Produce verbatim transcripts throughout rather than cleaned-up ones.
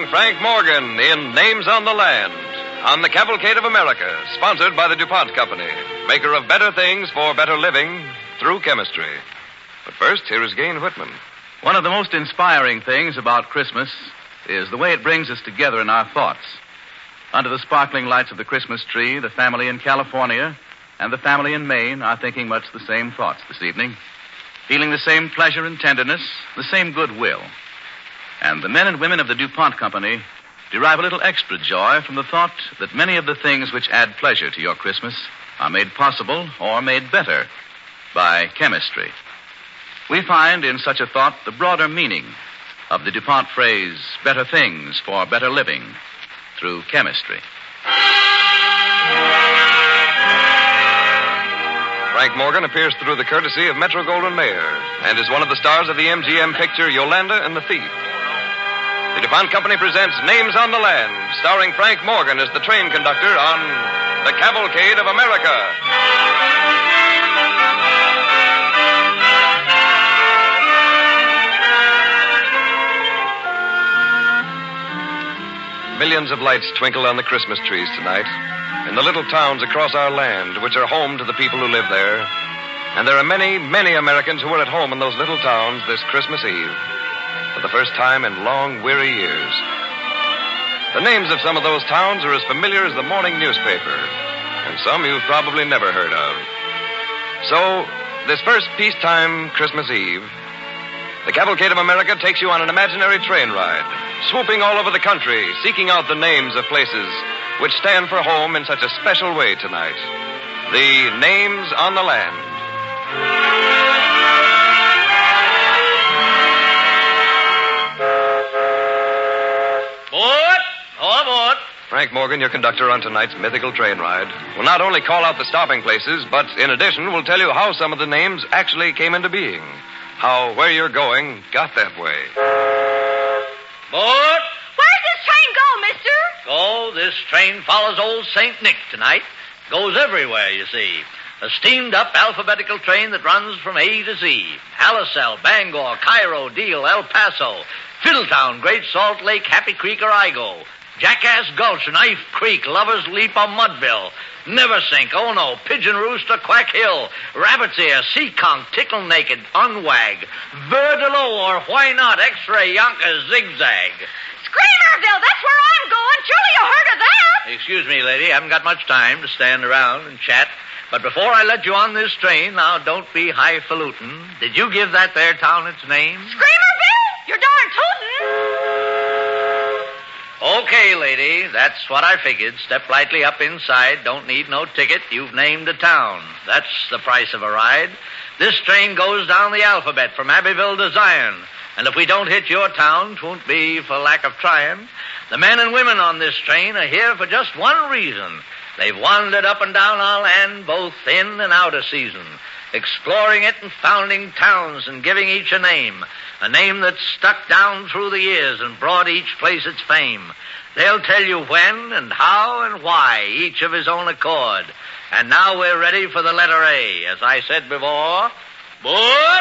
Frank Morgan in Names on the Land on the Cavalcade of America, sponsored by the DuPont Company, maker of better things for better living through chemistry. But first, here is Gain Whitman. One of the most inspiring things about Christmas is the way it brings us together in our thoughts. Under the sparkling lights of the Christmas tree, the family in California and the family in Maine are thinking much the same thoughts this evening, feeling the same pleasure and tenderness, the same goodwill. And the men and women of the DuPont Company derive a little extra joy from the thought that many of the things which add pleasure to your Christmas are made possible or made better by chemistry. We find in such a thought the broader meaning of the DuPont phrase, better things for better living through chemistry. Frank Morgan appears through the courtesy of Metro-Goldwyn-Mayer and is one of the stars of the M G M picture Yolanda and the Thief. The DuPont Company presents Names on the Land, starring Frank Morgan as the train conductor on the Cavalcade of America. Millions of lights twinkle on the Christmas trees tonight in the little towns across our land, which are home to the people who live there. And there are many, many Americans who are at home in those little towns this Christmas Eve for the first time in long, weary years. The names of some of those towns are as familiar as the morning newspaper, and some you've probably never heard of. So, this first peacetime Christmas Eve, the Cavalcade of America takes you on an imaginary train ride, swooping all over the country, seeking out the names of places which stand for home in such a special way tonight. The Names on the Land. Board! All aboard! Frank Morgan, your conductor on tonight's mythical train ride, will not only call out the stopping places, but in addition will tell you how some of the names actually came into being. How where you're going got that way. Board! Where's this train go, mister? Oh, this train follows old Saint Nick tonight. Goes everywhere, you see. A steamed-up alphabetical train that runs from A to Z. Alisal, Bangor, Cairo, Deal, El Paso, Fiddletown, Great Salt Lake, Happy Creek, or Igo. Jackass Gulch, Knife Creek, Lover's Leap, or Mudville. Neversink, oh no, Pigeon Roost, or Quack Hill. Rabbit's Ear, Seekonk, Tickle Naked, Unwag, Verdelo, or why not, X-Ray, Yonkers, Zigzag. Screamerville, that's where I'm going. Surely you heard of that. Excuse me, lady, I haven't got much time to stand around and chat. But before I let you on this train, now don't be highfalutin. Did you give that there town its name? Screamerville? You're darn tootin'. Okay, lady, that's what I figured. Step lightly up inside. Don't need no ticket. You've named a town. That's the price of a ride. This train goes down the alphabet from Abbeville to Zion. And if we don't hit your town, 'twon't be for lack of trying. The men and women on this train are here for just one reason. They've wandered up and down our land, both in and out of season, exploring it and founding towns and giving each a name, a name that's stuck down through the years and brought each place its fame. They'll tell you when and how and why, each of his own accord. And now we're ready for the letter A. As I said before, boot!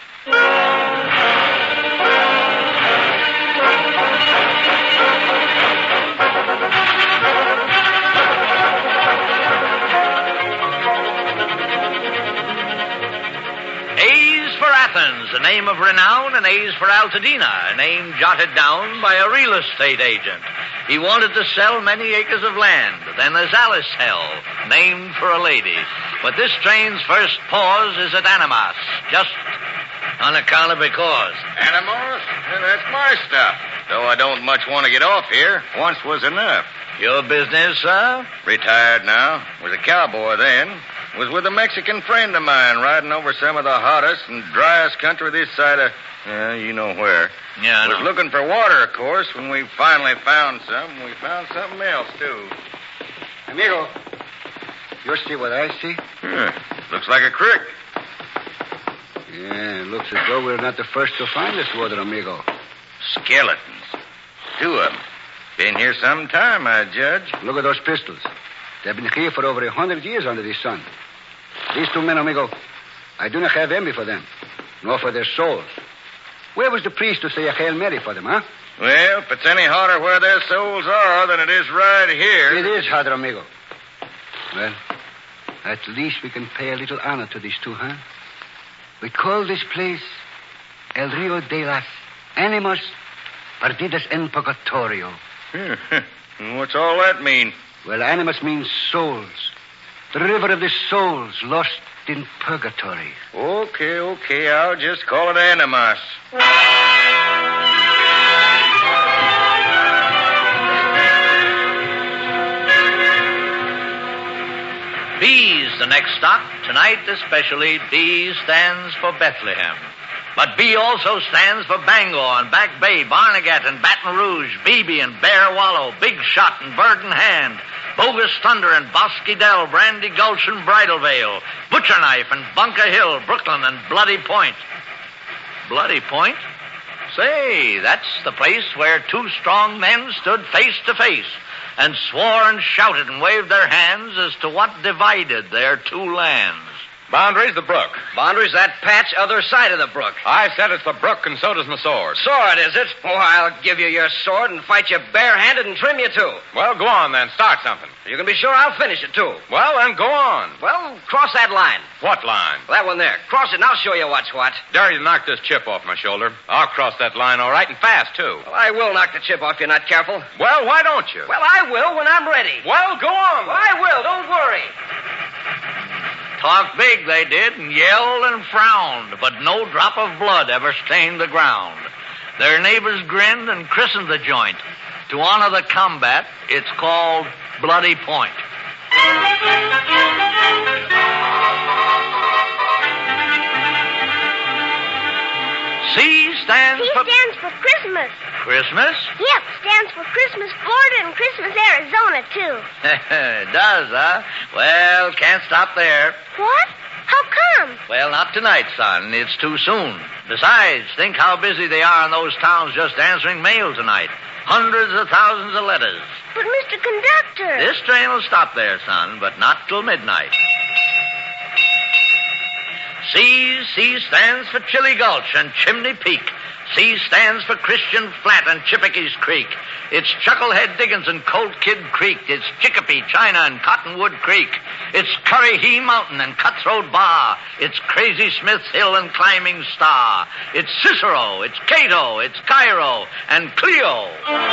A's for Athens, a name of renown, and A's for Altadena, a name jotted down by a real estate agent. He wanted to sell many acres of land. Then there's Alisal, named for a lady. But this train's first pause is at Animas, just on account of because. Animas? Yeah, that's my stuff. Though I don't much want to get off here. Once was enough. Your business, sir? Retired now. Was a cowboy then. Was with a Mexican friend of mine riding over some of the hottest and driest country this side of, uh, you know where. Yeah, I Was know. looking for water, of course. When we finally found some, we found something else, too. Amigo, you see what I see? Yeah, looks like a creek. Yeah, it looks as though we're not the first to find this water, amigo. Skeletons. Two of them. Been here some time, I judge. Look at those pistols. They've been here for over a hundred years under the sun. These two men, amigo, I do not have envy for them, nor for their souls. Where was the priest to say a Hail Mary for them, huh? Well, if it's any hotter where their souls are than it is right here. It is, Padre Amigo. Well, at least we can pay a little honor to these two, huh? We call this place El Rio de las Animas Perdidas en Purgatorio. What's all that mean? Well, animas means souls. The river of the souls lost in purgatory. Okay, okay, I'll just call it Animas. B's the next stop. Tonight, especially, B stands for Bethlehem. But B also stands for Bangor and Back Bay, Barnegat and Baton Rouge, Beebe and Bear Wallow, Big Shot and Bird in Hand, Bogus Thunder and Bosque Dell, Brandy Gulch and Bridal Veil, Butcher Knife and Bunker Hill, Brooklyn and Bloody Point. Bloody Point? Say, that's the place where two strong men stood face to face and swore and shouted and waved their hands as to what divided their two lands. Boundary's the brook. Boundary's that patch other side of the brook. I said it's the brook, and so does my sword. Sword, is it? Oh, I'll give you your sword and fight you barehanded and trim you, too. Well, go on, then. Start something. You can be sure I'll finish it, too. Well, then, go on. Well, cross that line. What line? That one there. Cross it, and I'll show you what's what. Dare you to knock this chip off my shoulder. I'll cross that line all right, and fast, too. Well, I will knock the chip off you, not careful. Well, why don't you? Well, I will when I'm ready. Well, go on. Well, I will. Don't worry. Talked big, they did, and yelled and frowned, but no drop of blood ever stained the ground. Their neighbors grinned and christened the joint. To honor the combat, it's called Bloody Point. C stands C for... stands for Christmas. Christmas? Yep, stands for Christmas Florida and Christmas Arizona, too. It does, huh? Well, can't stop there. What? How come? Well, not tonight, son. It's too soon. Besides, think how busy they are in those towns just answering mail tonight. Hundreds of thousands of letters. But, Mister Conductor... This train will stop there, son, but not till midnight. C, C stands for Chili Gulch and Chimney Peak. C stands for Christian Flat and Chippeke's Creek. It's Chucklehead Diggins and Colt Kid Creek. It's Chicopee, China, and Cottonwood Creek. It's Curryhee Mountain and Cutthroat Bar. It's Crazy Smith's Hill and Climbing Star. It's Cicero. It's Cato. It's Cairo and Clio.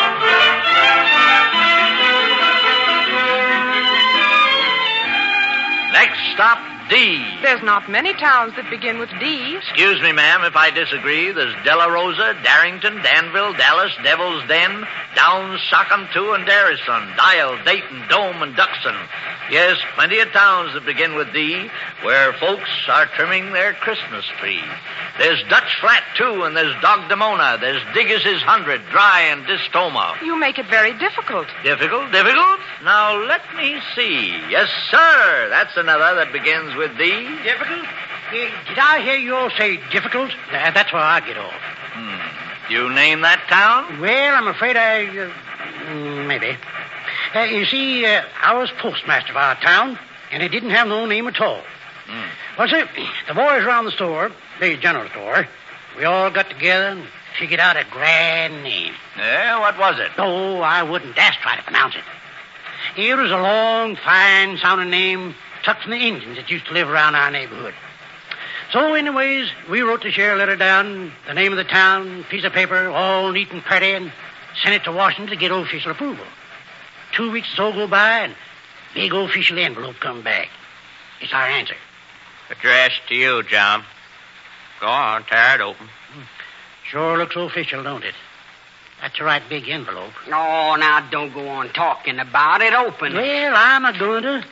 Next stop, D. There's not many towns that begin with D. Excuse me, ma'am, if I disagree. There's Della Rosa, Darrington, Danville, Dallas, Devil's Den, Downs, Sockhamtoo, and Darrison, Dial, Dayton, Dome, and Duxon. Yes, plenty of towns that begin with D, where folks are trimming their Christmas tree. There's Dutch Flat, too, and there's Dogdemona. There's Diggis's Hundred, Dry, and Distoma. You make it very difficult. Difficult? Difficult? Now, let me see. Yes, sir. That's another that begins with D. Difficult? Uh, did I hear you all say difficult? Uh, that's where I get off. Hmm. You name that town? Well, I'm afraid I... Uh, maybe. Uh, you see, uh, I was postmaster of our town, and it didn't have no name at all. Hmm. Well, sir, the boys around the store, the general store, we all got together and figured out a grand name. Yeah, what was it? Oh, I wouldn't dast try to pronounce it. It was a long, fine-sounding name tucked from the Indians that used to live around our neighborhood. So, anyways, we wrote the sheriff letter down, the name of the town, piece of paper, all neat and pretty, and sent it to Washington to get official approval. Two weeks or so go by, and big official envelope come back. It's our answer. Addressed to you, John. Go on, tear it open. Sure looks official, don't it? That's a right big envelope. No, now don't go on talking about it. Open it. Well, I'm a going to.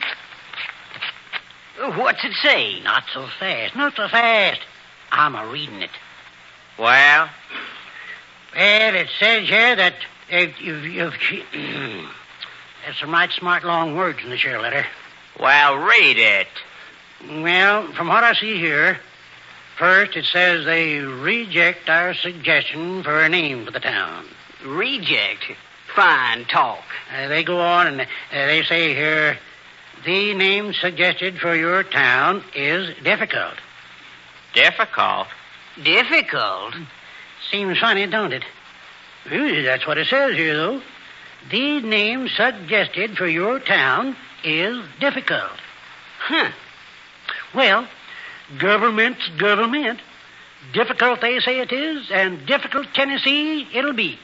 What's it say? Not so fast, not so fast. I'm a reading it. Well? Well, it says here that uh, you've, you've there's some right smart long words in the share letter. Well, read it. Well, from what I see here, first it says they reject our suggestion for a name for the town. Reject? Fine talk. Uh, they go on and uh, they say here, the name suggested for your town is difficult. Difficult? Difficult? Seems funny, don't it? Well, that's what it says here, though. The name suggested for your town is difficult. Huh. Well, government's government. Difficult, they say it is, and difficult Tennessee it'll be.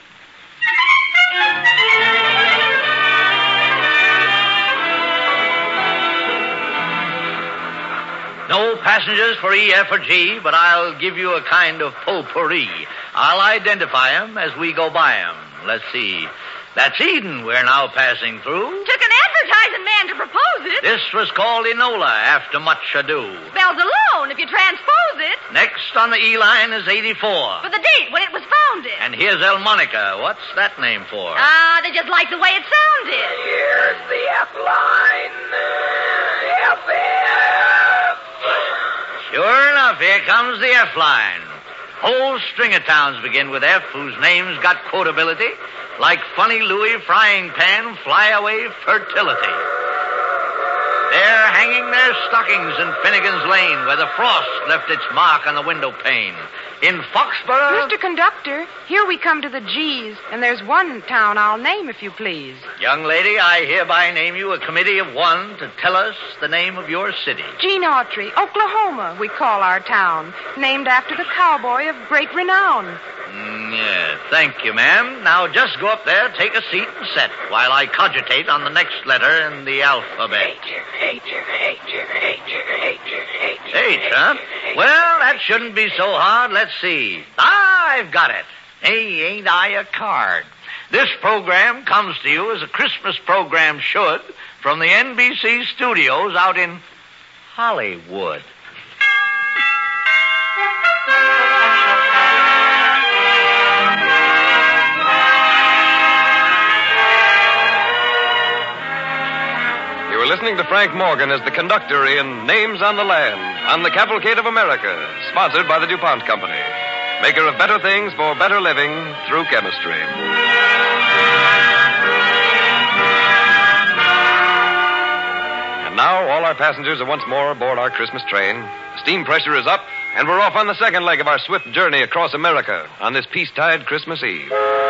No passengers for E, F, or G, but I'll give you a kind of potpourri. I'll identify 'em as we go by 'em. Let's see. That's Eden we're now passing through. Took an advertising man to propose it. This was called Enola after much ado. Spells alone if you transpose it. Next on the E line is eighty-four. For the date when it was founded. And here's El Monica. What's that name for? Ah, they just like the way it sounded. Here's the F line. F F. Sure enough, here comes the F line. Whole string of towns begin with F whose names got quotability, like Funny Louie, Frying Pan, Flyaway, Fertility. They're hanging their stockings in Finnegan's Lane, where the frost left its mark on the window pane. In Foxborough... Mister Conductor, here we come to the G's, and there's one town I'll name, if you please. Young lady, I hereby name you a committee of one to tell us the name of your city. Gene Autry, Oklahoma, we call our town, named after the cowboy of great renown. Mm, yeah, thank you, ma'am. Now just go up there, take a seat, and set, while I cogitate on the next letter in the alphabet. H, H, H, H, H, H, H, huh? Well, that shouldn't be so hard. Let's see. Ah, I've got it. Hey, ain't I a card? This program comes to you as a Christmas program should from the N B C studios out in Hollywood. You were listening to Frank Morgan as the conductor in Names on the Land on the Cavalcade of America, sponsored by the DuPont Company, maker of better things for better living through chemistry. And now all our passengers are once more aboard our Christmas train. The steam pressure is up, and we're off on the second leg of our swift journey across America on this peace-tide Christmas Eve.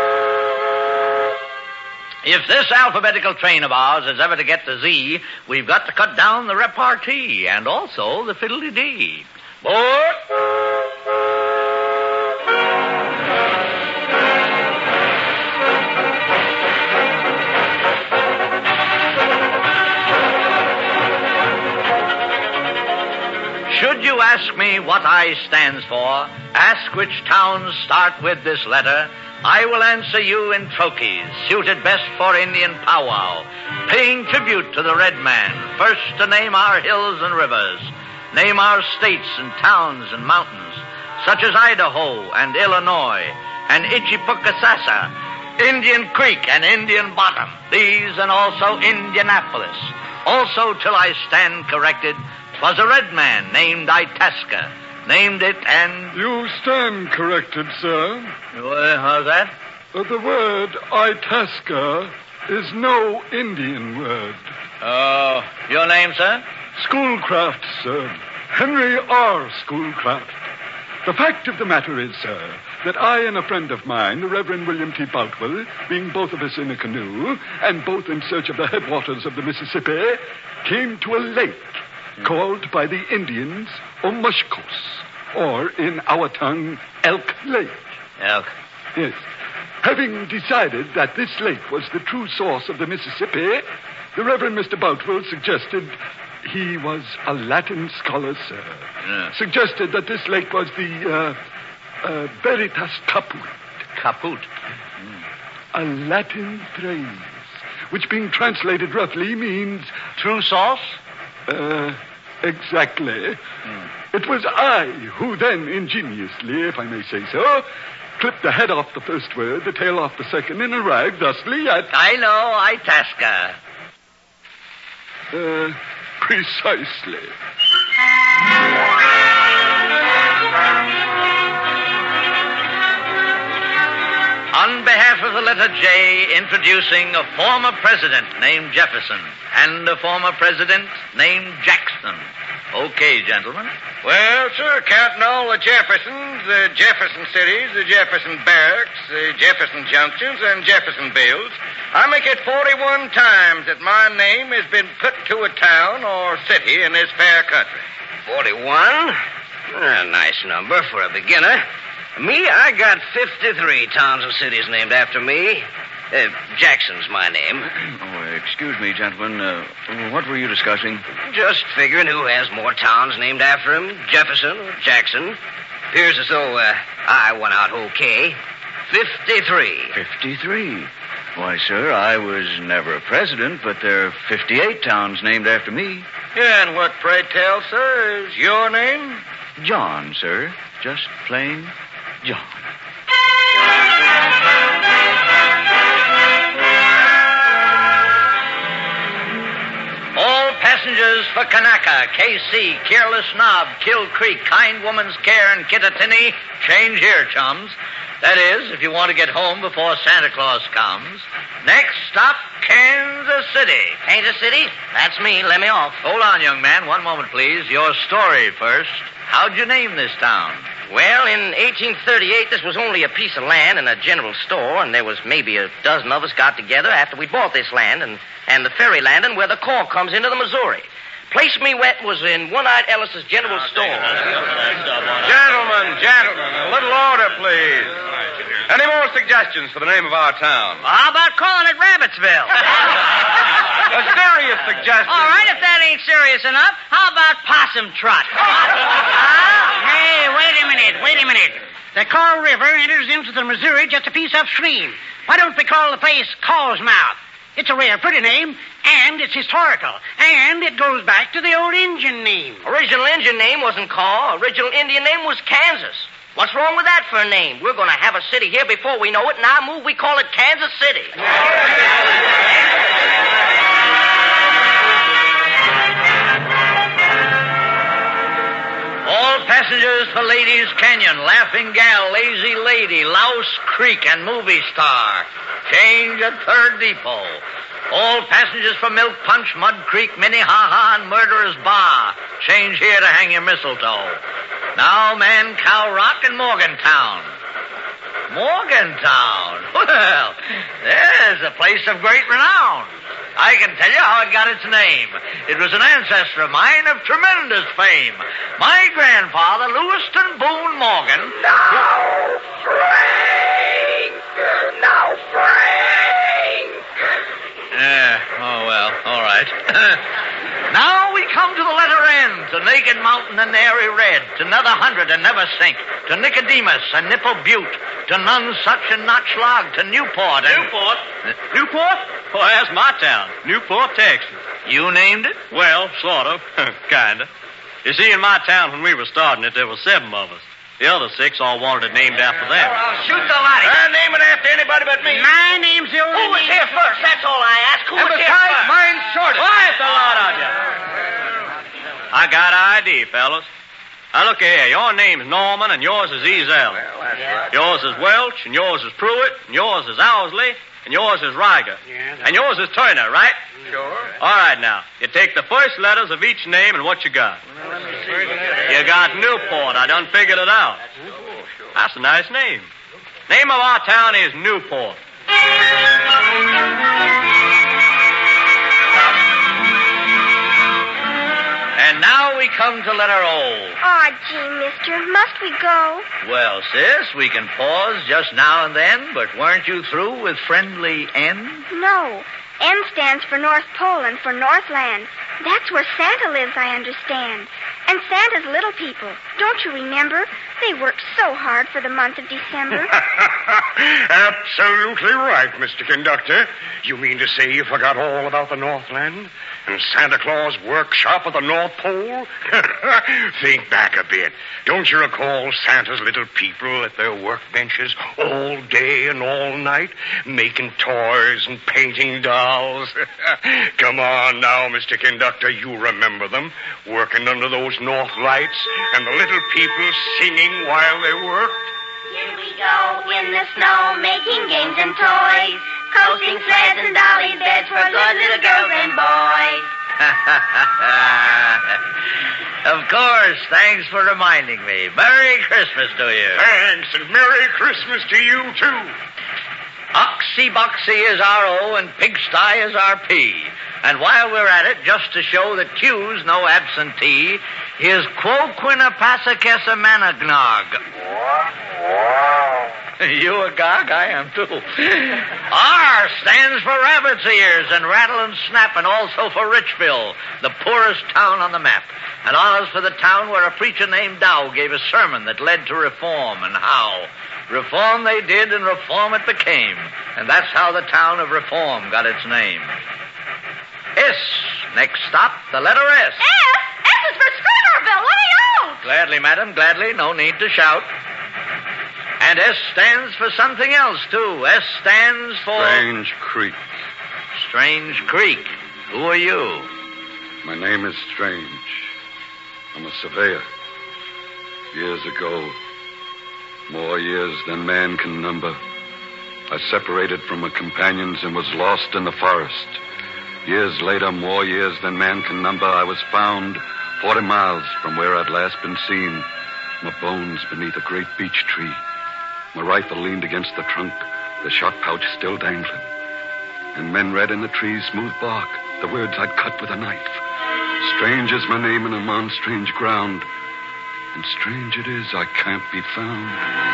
If this alphabetical train of ours is ever to get to Z, we've got to cut down the repartee and also the fiddly-dee. Board! Should you ask me what I stands for, ask which towns start with this letter, I will answer you in trochees, suited best for Indian powwow, paying tribute to the red man, first to name our hills and rivers, name our states and towns and mountains, such as Idaho and Illinois, and Ichipukasasa, Indian Creek and Indian Bottom, these and also Indianapolis. Also, till I stand corrected, 'twas a red man named Itasca, named it and... You stand corrected, sir. Well, how's that? Uh, the word Itasca is no Indian word. Oh, your name, sir? Schoolcraft, sir. Henry R. Schoolcraft. The fact of the matter is, sir, that I and a friend of mine, the Reverend William T. Boutwell, being both of us in a canoe, and both in search of the headwaters of the Mississippi, came to a lake called by the Indians Omushkos, or in our tongue, Elk Lake. Elk? Yes. Having decided that this lake was the true source of the Mississippi, the Reverend Mister Boutwell suggested he was a Latin scholar, sir. Yeah. Suggested that this lake was the uh, uh, Veritas Caput. Caput? Mm. A Latin phrase, which being translated roughly means... True source? Uh, exactly. Mm. It was I who then ingeniously, if I may say so, clipped the head off the first word, the tail off the second, and arrived thusly at... I know, Itasca. Uh, precisely. On behalf of the letter J, introducing a former president named Jefferson and a former president named Jackson. Okay, gentlemen. Well, sir, counting all the Jeffersons, the Jefferson cities, the Jefferson barracks, the Jefferson junctions, and Jeffersonvilles, I make it forty-one times that my name has been put to a town or city in this fair country. forty-one? A nice number for a beginner. Me, I got fifty-three towns and cities named after me. Uh, Jackson's my name. Oh, excuse me, gentlemen. Uh, what were you discussing? Just figuring who has more towns named after him, Jefferson or Jackson. Appears as though uh, I won out okay. Fifty-three. Fifty-three? Why, sir, I was never a president, but there are fifty-eight towns named after me. Yeah, and what, pray tell, sir, is your name? John, sir. Just plain John. All passengers for Kanaka, K C, Careless Knob, Kill Creek, Kind Woman's Care, and Kittatinny, change here, chums. That is, if you want to get home before Santa Claus comes. Next stop, Kansas City. Kansas City? That's me. Let me off. Hold on, young man. One moment, please. Your story first. How'd you name this town? Well, in eighteen thirty-eight, this was only a piece of land and a general store, and there was maybe a dozen of us got together after we bought this land and, and the ferry landing where the corps comes into the Missouri. Place me wet was in One-Eyed Ellis's general store. Gentlemen, gentlemen, a little order, please. Any more suggestions for the name of our town? Well, how about calling it Rabbitsville? A serious suggestion. All right, if that ain't serious enough, how about Possum Trot? Hey, wait a minute, wait a minute. The Kaw River enters into the Missouri just a piece upstream. Why don't we call the place Caw's Mouth? It's a rare pretty name, and it's historical, and it goes back to the old Indian name. Original Indian name wasn't Kaw. Original Indian name was Kansas. What's wrong with that for a name? We're going to have a city here before we know it, and I move we call it Kansas City. All passengers for Ladies Canyon, Laughing Gal, Lazy Lady, Louse Creek, and Movie Star. Change at third depot. All passengers for Milk Punch, Mud Creek, Minnehaha, and Murderer's Bar. Change here to hang your mistletoe. Now, Man, Cow Rock, and Morgantown. Morgantown? Well, there's a place of great renown. I can tell you how it got its name. It was an ancestor of mine of tremendous fame. My grandfather, Lewiston Boone Morgan. Now, Frank! Now, Frank! Yeah, oh, well, all right. Now we come to the letter N, to Naked Mountain and Airy Red, to Nether Hundred and Never Sink, to Nicodemus and Nipple Butte, to Nonsuch and Notchlog, to Newport and... Newport? Newport? Well, that's my town. Newport, Texas. You named it? Well, sort of. Kinda. You see, in my town, when we were starting it, there were seven of us. The other six all wanted it named after them. Well, shoot the lot. Uh, name it after anybody but me. My name's the only Who was name- here first? That's all I ask. Who And was here besides, first? mine's shortest. Quiet, the lot of you. I got an idea, fellas. Now, look here. Your name's Norman, and yours is Ezel. Well, that's right. Yours is Welch, and yours is Pruitt, and yours is Owsley, and yours is Riger. Yeah, And yours is Turner, right? Sure. All right, now. You take the first letters of each name and what you got. You got Newport. I done figured it out. That's a nice name. Name of our town is Newport. And now we come to letter O. Aw, gee, mister, must we go? Well, sis, we can pause just now and then, but weren't you through with friendly N? No. N stands for North Pole and for Northland. That's where Santa lives, I understand. And Santa's little people. Don't you remember? They worked so hard for the month of December. Absolutely right, Mister Conductor. You mean to say you forgot all about the Northland? And Santa Claus' workshop at the North Pole? Think back a bit. Don't you recall Santa's little people at their workbenches all day and all night, making toys and painting dolls? Come on now, Mister Conductor, you remember them, working under those north lights and the little people singing while they worked? Here we go in the snow, making games and toys, coasting sleds and dolly beds for good little girls and boys. Of course. Thanks for reminding me. Merry Christmas to you. Thanks, and Merry Christmas to you, too. Oxy Boxy is our O and Pigsty is our P. And while we're at it, just to show that Q's no absentee, here's Quo Quinnipisac Managnog. You a gog? I am too. R stands for rabbit's ears and rattle and snap, and also for Richville, the poorest town on the map. And R's for the town where a preacher named Dow gave a sermon that led to reform, and how. Reform they did, and reform it became. And that's how the town of Reform got its name. S. Next stop, the letter S. S? S is for Screamerville. Let me out. Gladly, madam, gladly. No need to shout. And S stands for something else, too. S stands for... Strange Creek. Strange Creek. Who are you? My name is Strange. I'm a surveyor. Years ago, more years than man can number, I separated from my companions and was lost in the forest. Years later, more years than man can number, I was found forty miles from where I'd last been seen, my bones beneath a great beech tree. My rifle leaned against the trunk, the shot pouch still dangling. And men read in the tree's smooth bark the words I'd cut with a knife. Strange is my name, and I'm on strange ground. And strange it is I can't be found.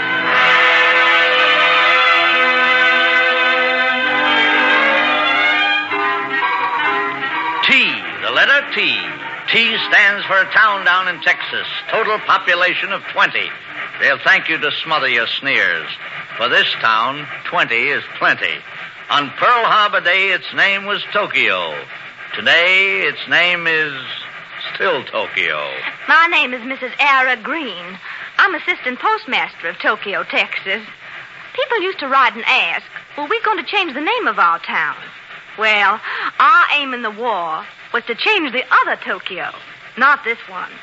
T, the letter T. T stands for a town down in Texas. Total population of twenty. They'll thank you to smother your sneers. For this town, twenty is plenty. On Pearl Harbor Day, its name was Tokyo. Today, its name is still Tokyo. My name is Missus Ara Green. I'm assistant postmaster of Tokyo, Texas. People used to write and ask, well, we're going to change the name of our town. Well, our aim in the war was to change the other Tokyo, not this one.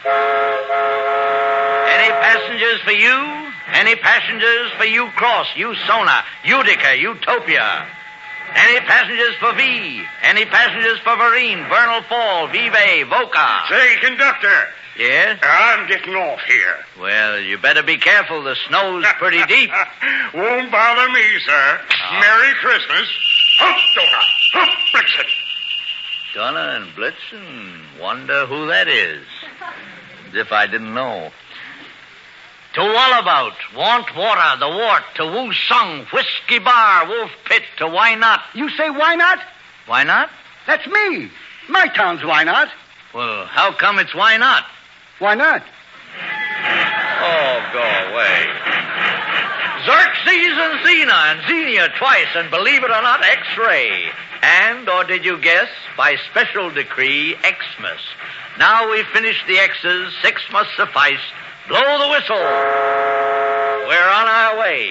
Any passengers for you? Any passengers for you Cross, you Sona, Utica, Utopia? Any passengers for V? Any passengers for Vereen, Vernal Fall, Vive, Voca? Say, conductor. Yes? I'm getting off here. Well, you better be careful. The snow's pretty deep. Won't bother me, sir. Oh. Merry Christmas. Hup, Donna. Hup, Blitzen. Donna and Blitzen? Wonder who that is. As if I didn't know. To Wallabout, Want Water, The Wart, to Woo Sung, Whiskey Bar, Wolf Pit, to Why Not. You say why not? Why not? That's me. My town's Why Not. Well, how come it's Why Not? Why not? Oh, go away. Xerxes and Xena and Xenia twice, and believe it or not, X-ray. And, or did you guess, by special decree, Xmas. Now we've finished the X's, six must suffice. Blow the whistle. We're on our way.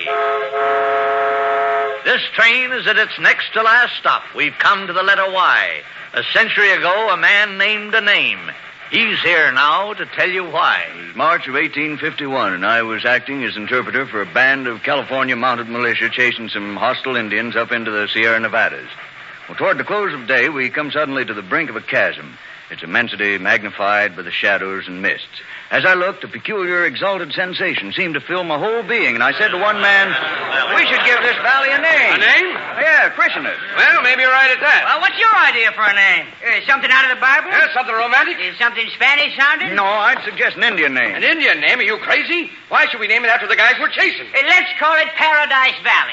This train is at its next to last stop. We've come to the letter Y. A century ago, a man named a name. He's here now to tell you why. It was March of eighteen fifty-one, and I was acting as interpreter for a band of California mounted militia chasing some hostile Indians up into the Sierra Nevadas. Well, toward the close of day, we come suddenly to the brink of a chasm, its immensity magnified by the shadows and mists. As I looked, a peculiar, exalted sensation seemed to fill my whole being, and I said to one man, we should give this valley a name. A name? Yeah, christen it. Well, maybe you're right at that. Well, what's your idea for a name? Uh, something out of the Bible? Yeah, something romantic? Is something Spanish sounding? No, I'd suggest an Indian name. An Indian name? Are you crazy? Why should we name it after the guys we're chasing? Uh, let's call it Paradise Valley.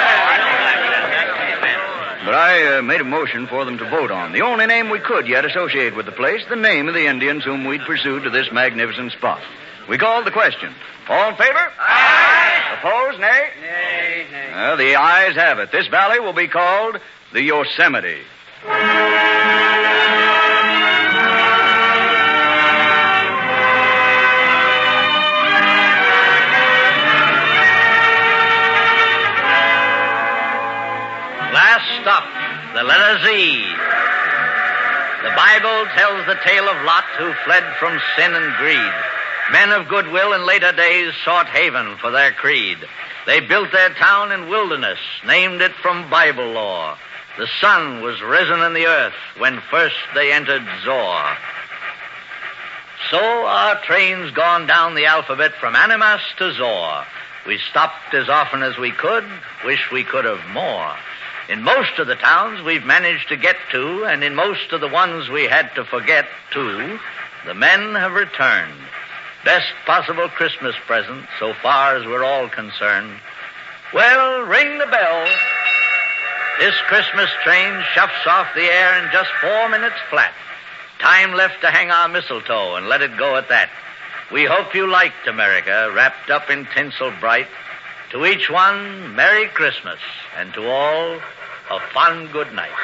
Yeah. But I uh, made a motion for them to vote on the only name we could yet associate with the place, the name of the Indians whom we'd pursued to this magnificent spot. We called the question. All in favor? Aye. Opposed? Nay? Nay, nay. Well, the ayes have it. This valley will be called the Yosemite. Last stop, the letter Z. The Bible tells the tale of Lot who fled from sin and greed. Men of goodwill in later days sought haven for their creed. They built their town in wilderness, named it from Bible law. The sun was risen in the earth when first they entered Zor. So our train's gone down the alphabet from Animas to Zor. We stopped as often as we could, wish we could have more. In most of the towns we've managed to get to, and in most of the ones we had to forget, too, the men have returned. Best possible Christmas present, so far as we're all concerned. Well, ring the bell. This Christmas train shuffs off the air in just four minutes flat. Time left to hang our mistletoe and let it go at that. We hope you liked America, wrapped up in tinsel bright. To each one, Merry Christmas, and to all, a fond good night.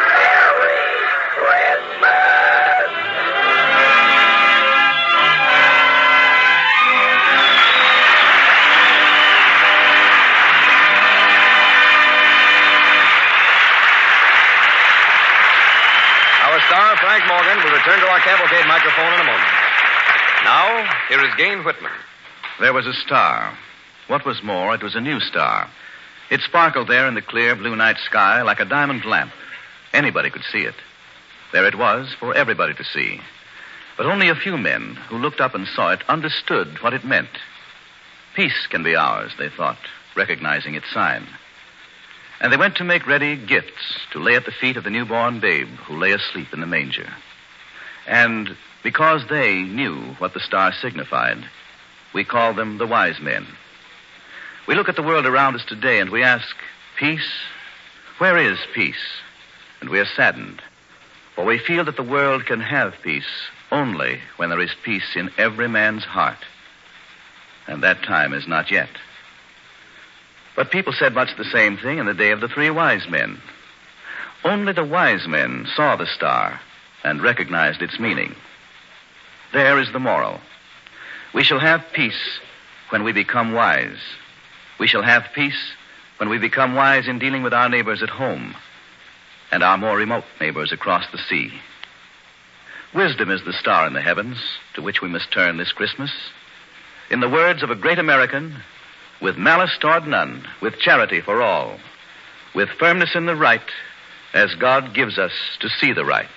Our star, Frank Morgan, will return to our cavalcade microphone in a moment. Now, here is Gain Whitman. There was a star. What was more, it was a new star. It sparkled there in the clear blue night sky like a diamond lamp. Anybody could see it. There it was for everybody to see. But only a few men who looked up and saw it understood what it meant. Peace can be ours, they thought, recognizing its sign. And they went to make ready gifts to lay at the feet of the newborn babe who lay asleep in the manger. And because they knew what the star signified, we call them the wise men. We look at the world around us today and we ask, peace? Where is peace? And we are saddened, for we feel that the world can have peace only when there is peace in every man's heart. And that time is not yet. But people said much the same thing in the day of the three wise men. Only the wise men saw the star and recognized its meaning. There is the moral. We shall have peace when we become wise. We shall have peace when we become wise in dealing with our neighbors at home and our more remote neighbors across the sea. Wisdom is the star in the heavens to which we must turn this Christmas. In the words of a great American, with malice toward none, with charity for all, with firmness in the right, as God gives us to see the right.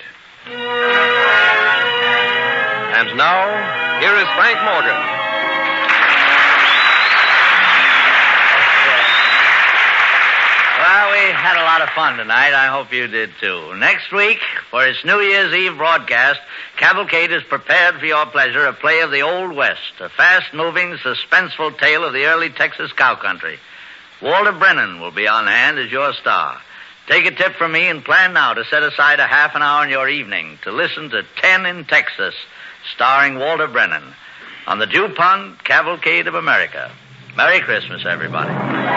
And now, here is Frank Morgan. Well, we had a lot of fun tonight. I hope you did, too. Next week, for its New Year's Eve broadcast, Cavalcade has prepared for your pleasure a play of the Old West, a fast-moving, suspenseful tale of the early Texas cow country. Walter Brennan will be on hand as your star. Take a tip from me and plan now to set aside a half an hour in your evening to listen to Ten in Texas, starring Walter Brennan, on the DuPont Cavalcade of America. Merry Christmas, everybody.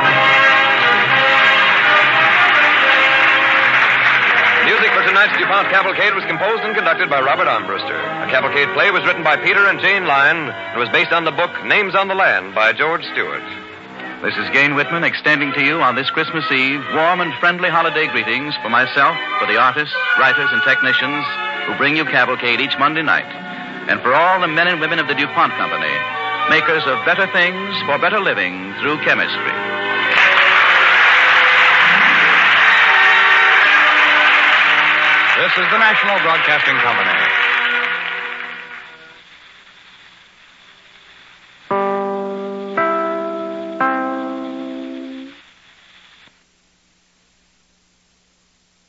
Music for tonight's DuPont Cavalcade was composed and conducted by Robert Armbruster. A cavalcade play was written by Peter and Jane Lyon and was based on the book Names on the Land by George Stewart. This is Gain Whitman extending to you on this Christmas Eve warm and friendly holiday greetings for myself, for the artists, writers, and technicians who bring you Cavalcade each Monday night, and for all the men and women of the DuPont Company, makers of better things for better living through chemistry. This is the National Broadcasting Company.